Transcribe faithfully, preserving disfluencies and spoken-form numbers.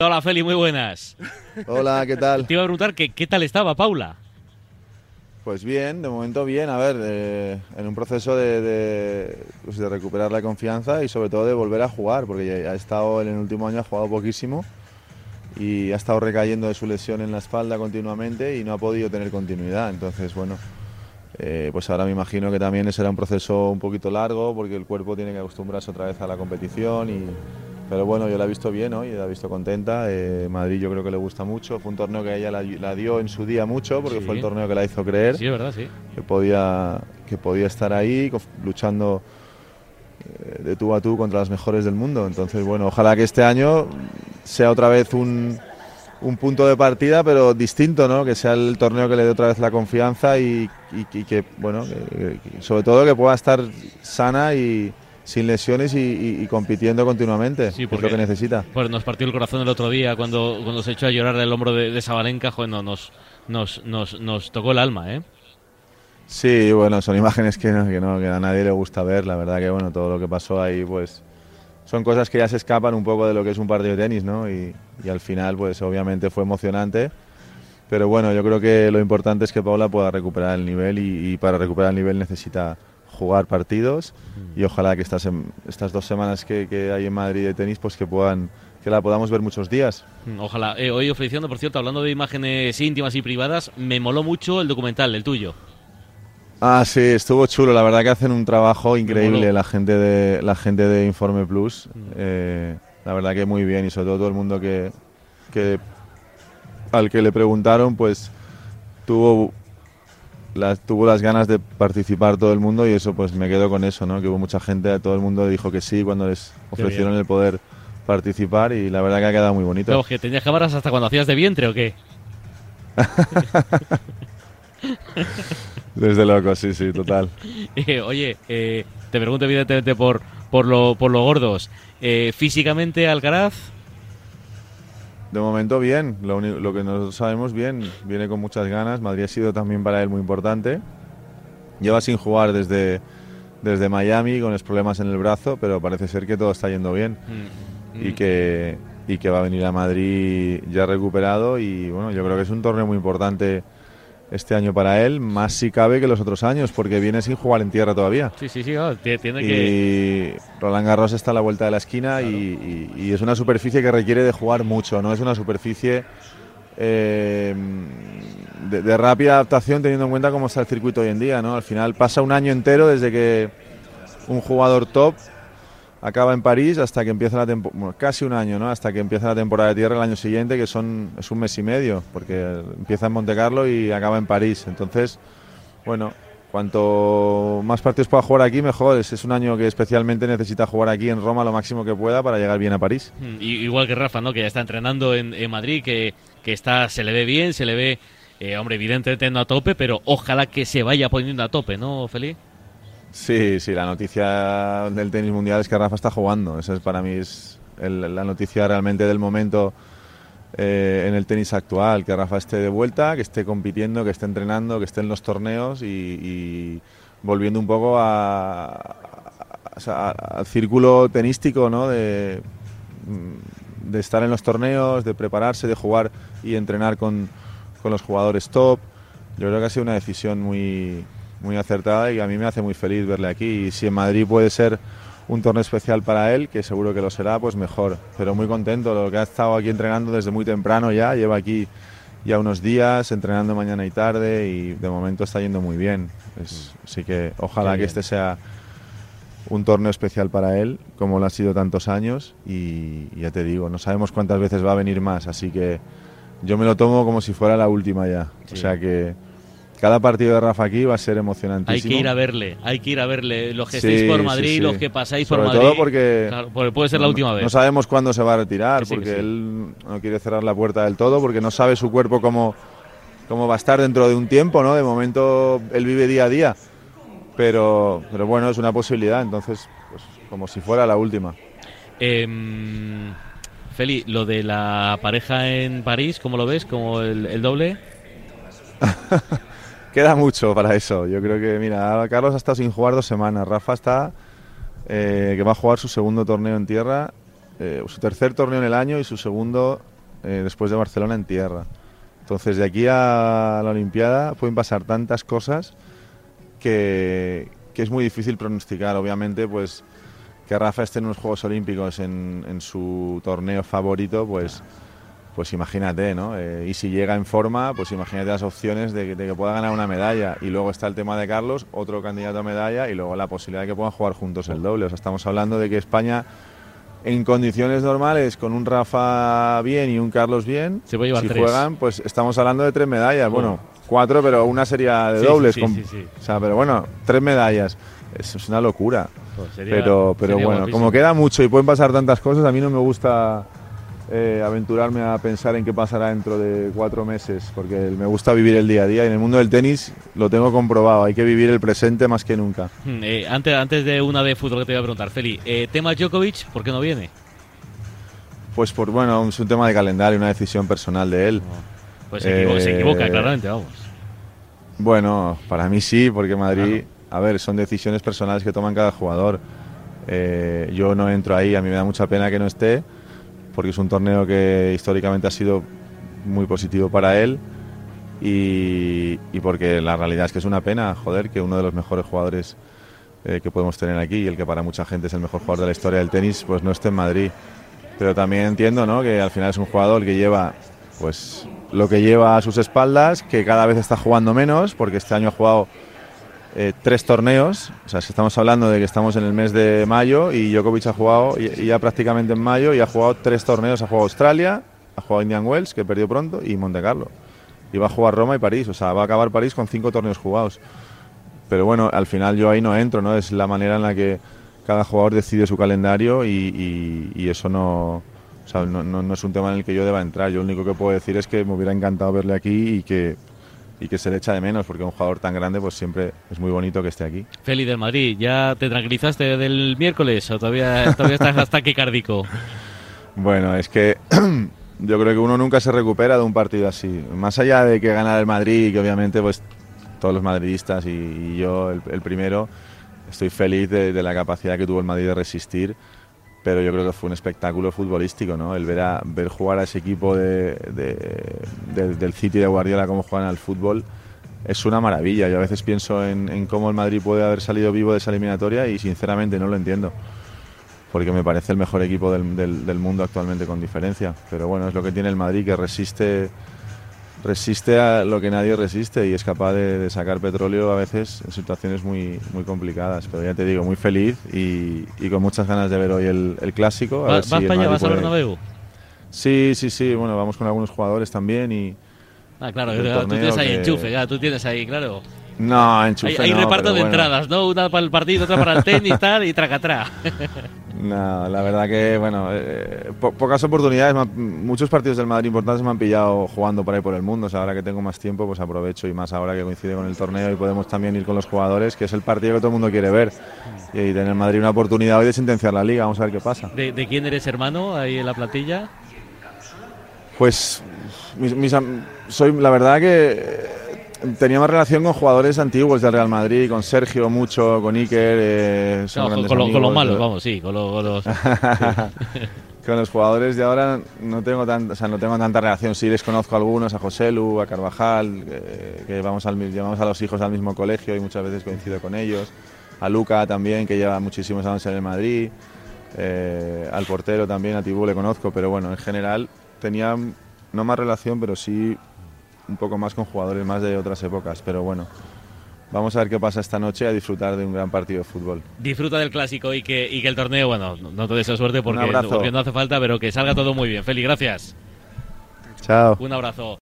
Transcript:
Hola Feli, muy buenas. Hola, ¿qué tal? Te iba a preguntar que, qué tal estaba Paula. Pues bien, de momento bien, a ver, eh, en un proceso de, de, pues de recuperar la confianza y sobre todo de volver a jugar, porque ya ha estado en el último año, ha jugado poquísimo y ha estado recayendo de su lesión en la espalda continuamente y no ha podido tener continuidad. Entonces, bueno, eh, pues ahora me imagino que también será un proceso un poquito largo porque el cuerpo tiene que acostumbrarse otra vez a la competición y... Pero bueno, yo la he visto bien hoy, la he visto contenta. Eh, Madrid yo creo que le gusta mucho. Fue un torneo que ella la, la dio en su día mucho porque Sí. fue el torneo que la hizo creer. Sí, es verdad, sí. Que podía, que podía estar ahí luchando eh, de tú a tú contra las mejores del mundo. Entonces, bueno, ojalá que este año sea otra vez un, un punto de partida, pero distinto, ¿no? Que sea el torneo que le dé otra vez la confianza y, y, y que, bueno, que, que, sobre todo que pueda estar sana y sin lesiones y, y, y compitiendo continuamente, Sí, que es lo que necesita. Pues nos partió el corazón el otro día cuando, cuando se echó a llorar el hombro de, de Sabalenka. Joder, no, nos, nos, nos, nos tocó el alma, ¿eh? Sí, bueno, son imágenes que, no, que, no, que a nadie le gusta ver. La verdad que, bueno, todo lo que pasó ahí, pues son cosas que ya se escapan un poco de lo que es un partido de tenis, ¿no? Y, y al final, pues obviamente fue emocionante. Pero bueno, yo creo que lo importante es que Paula pueda recuperar el nivel y, y para recuperar el nivel necesita jugar partidos y ojalá que estas, estas dos semanas que, que hay en Madrid de tenis, pues que puedan que la podamos ver muchos días. Ojalá. Eh, hoy, Feliciano, por cierto, hablando de imágenes íntimas y privadas, me moló mucho el documental, el tuyo. Ah, sí, estuvo chulo. La verdad que hacen un trabajo increíble la gente de la gente de Informe Plus. Mm. Eh, la verdad que muy bien y sobre todo todo el mundo que, que al que le preguntaron, pues tuvo las tuvo las ganas de participar todo el mundo y eso pues me quedo con eso, ¿no? Que hubo mucha gente, todo el mundo dijo que sí cuando les ofrecieron el poder participar y la verdad que ha quedado muy bonito. Pero, ¿que tenías cámaras hasta cuando hacías de vientre o qué? Desde loco, sí, sí, total. eh, oye, eh, te pregunto evidentemente por, por, lo, por lo gordos. Eh, ¿Físicamente Alcaraz? De momento bien, lo, único, lo que nosotros sabemos bien, viene con muchas ganas. Madrid ha sido también para él muy importante. Lleva sin jugar desde, desde Miami con los problemas en el brazo, pero parece ser que todo está yendo bien mm, mm. y que y que va a venir a Madrid ya recuperado y bueno, yo creo que es un torneo muy importante este año para él, más si cabe que los otros años, porque viene sin jugar en tierra todavía. Sí, sí, sí, no, tiene y que... Roland Garros está a la vuelta de la esquina, claro. y, y, y es una superficie que requiere de jugar mucho, no es una superficie eh, de, de rápida adaptación teniendo en cuenta cómo está el circuito hoy en día, ¿no? Al final pasa un año entero desde que un jugador top acaba en París hasta que empieza la temporada, bueno, casi un año, ¿no? Hasta que empieza la temporada de tierra el año siguiente, que son es un mes y medio, porque empieza en Monte Carlo y acaba en París. Entonces, bueno, cuanto más partidos pueda jugar aquí, mejor. Es, es un año que especialmente necesita jugar aquí en Roma lo máximo que pueda para llegar bien a París. Y, igual que Rafa, ¿no? Que ya está entrenando en, en Madrid, que, que está, se le ve bien, se le ve, eh, hombre, evidentemente no a tope, pero ojalá que se vaya poniendo a tope, ¿no, Feli? Sí, sí, la noticia del tenis mundial es que Rafa está jugando. Esa es para mí es el, la noticia realmente del momento eh, en el tenis actual. Que Rafa esté de vuelta, que esté compitiendo, que esté entrenando, que esté en los torneos y, y volviendo un poco a, a, a, al círculo tenístico, ¿no? De, de estar en los torneos, de prepararse, de jugar y entrenar con, con los jugadores top. Yo creo que ha sido una decisión muy... muy acertada y a mí me hace muy feliz verle aquí y si en Madrid puede ser un torneo especial para él, que seguro que lo será, pues mejor, pero muy contento, lo que ha estado aquí entrenando desde muy temprano ya, lleva aquí ya unos días entrenando mañana y tarde y de momento está yendo muy bien, es, así que ojalá que este sea un torneo especial para él, como lo ha sido tantos años y, y ya te digo, no sabemos cuántas veces va a venir más, así que yo me lo tomo como si fuera la última ya, sí. O sea que cada partido de Rafa aquí va a ser emocionantísimo. Hay que ir a verle, hay que ir a verle. Los que sí, estéis por Madrid, sí, sí. los que pasáis Sobre por Madrid. Sobre todo porque, claro, porque puede ser no, la última vez. No sabemos cuándo se va a retirar, sí, porque sí. él no quiere cerrar la puerta del todo, porque no sabe su cuerpo cómo, cómo va a estar dentro de un tiempo, ¿no? De momento él vive día a día, pero, pero bueno, es una posibilidad, entonces, pues, como si fuera la última. Eh, Feli, lo de la pareja en París, ¿cómo lo ves? ¿Como el, el doble? Queda mucho para eso. Yo creo que, mira, Carlos ha estado sin jugar dos semanas. Rafa está, eh, que va a jugar su segundo torneo en tierra, eh, su tercer torneo en el año y su segundo eh, después de Barcelona en tierra. Entonces, de aquí a la Olimpiada pueden pasar tantas cosas que, que es muy difícil pronosticar. Obviamente, pues que Rafa esté en unos Juegos Olímpicos en, en su torneo favorito, pues, pues imagínate, ¿no? Eh, y si llega en forma, pues imagínate las opciones de, de que pueda ganar una medalla. Y luego está el tema de Carlos, otro candidato a medalla, y luego la posibilidad de que puedan jugar juntos el doble. O sea, estamos hablando de que España, en condiciones normales, con un Rafa bien y un Carlos bien, se puede llevar si tres. Juegan, pues estamos hablando de tres medallas. Bueno, cuatro, pero una sería de sí, dobles. Sí, con, sí, sí. O sea, pero bueno, tres medallas. Eso es una locura. Pues sería, pero pero bueno, guapísimo. Como queda mucho y pueden pasar tantas cosas, a mí no me gusta eh, aventurarme a pensar en qué pasará dentro de cuatro meses, porque me gusta vivir el día a día, y en el mundo del tenis lo tengo comprobado, hay que vivir el presente más que nunca. Eh, antes, antes de una de fútbol que te voy a preguntar, Feli, eh, tema Djokovic, ¿por qué no viene? Pues por bueno, es un tema de calendario, una decisión personal de él. No. Pues se, equivoca, Eh, se equivoca, claramente, vamos. Bueno, para mí sí, porque Madrid, a ver, son decisiones personales que toman cada jugador. Eh, yo no entro ahí, a mí me da mucha pena que no esté, porque es un torneo que históricamente ha sido muy positivo para él, y, y porque la realidad es que es una pena, joder, que uno de los mejores jugadores eh, que podemos tener aquí, y el que para mucha gente es el mejor jugador de la historia del tenis, pues no esté en Madrid. Pero también entiendo, ¿no?, que al final es un jugador que lleva, pues, lo que lleva a sus espaldas, que cada vez está jugando menos, porque este año ha jugado eh, tres torneos. O sea, si estamos hablando de que estamos en el mes de mayo y Djokovic ha jugado y, ya prácticamente en mayo, y ha jugado tres torneos. Ha jugado Australia, ha jugado Indian Wells, que perdió pronto, y Monte Carlo. Y va a jugar Roma y París. O sea, va a acabar París con cinco torneos jugados. Pero bueno, al final yo ahí no entro, ¿no? Es la manera en la que cada jugador decide su calendario, y, y, y eso no, o sea, no, no, no es un tema en el que yo deba entrar. Yo lo único que puedo decir es que me hubiera encantado verle aquí, y que, y que se le echa de menos, porque un jugador tan grande pues siempre es muy bonito que esté aquí. Feli del Madrid, ¿ya te tranquilizaste del miércoles o todavía, todavía estás hasta taquicárdico? Bueno, es que yo creo que uno nunca se recupera de un partido así. Más allá de que gana el Madrid, y que obviamente pues todos los madridistas y, y yo el, el primero, estoy feliz de, de la capacidad que tuvo el Madrid de resistir, pero yo creo que fue un espectáculo futbolístico, ¿no? El ver, a, ver jugar a ese equipo de, de, de, del City de Guardiola, cómo juegan al fútbol, es una maravilla. Yo a veces pienso en, en cómo el Madrid puede haber salido vivo de esa eliminatoria, y sinceramente no lo entiendo, porque me parece el mejor equipo del, del, del mundo actualmente, con diferencia. Pero bueno, es lo que tiene el Madrid, que resiste resiste a lo que nadie resiste, y es capaz de, de sacar petróleo a veces en situaciones muy, muy complicadas. Pero ya te digo, muy feliz, y, y con muchas ganas de ver hoy el, el clásico. ¿Va, ¿Vas si para allá? ¿Vas puede... a Bernabéu? Sí, sí, sí, bueno, vamos con algunos jugadores también, y... Ah, claro, tú tienes ahí que... enchufe, ya, tú tienes ahí, claro. No, enchufe Hay, hay no, reparto de bueno. entradas, ¿no? Una para el partido, otra para el tenis, tal, y tracatrá. No, la verdad que, bueno, eh, po pocas oportunidades, muchos partidos del Madrid importantes me han pillado jugando por ahí por el mundo. O sea, ahora que tengo más tiempo, pues aprovecho, y más ahora que coincide con el torneo y podemos también ir con los jugadores, que es el partido que todo el mundo quiere ver. Y tener en Madrid una oportunidad hoy de sentenciar la Liga, vamos a ver qué pasa. ¿De, de quién eres hermano ahí en la plantilla? Pues, mis, mis, soy, la verdad que... Tenía más relación con jugadores antiguos del Real Madrid, con Sergio mucho, con Iker. Eh, son no, con, con, lo, con los malos, vamos, sí, con, lo, con los. Sí. Con los jugadores de ahora no tengo tan, o sea, no tengo tanta relación. Sí les conozco a algunos, a José Lu, a Carvajal, eh, que llevamos, al, llevamos a los hijos al mismo colegio y muchas veces coincido con ellos. A Luca también, que lleva muchísimos años en el Madrid. Eh, al portero también, a Tibú le conozco, pero bueno, en general tenía no más relación, pero sí un poco más con jugadores más de otras épocas. Pero bueno, vamos a ver qué pasa esta noche, a disfrutar de un gran partido de fútbol. Disfruta del clásico, y que, y que el torneo, bueno, no te deseo suerte porque, un abrazo. porque no hace falta, pero que salga todo muy bien. Feli, gracias. Chao. Un abrazo.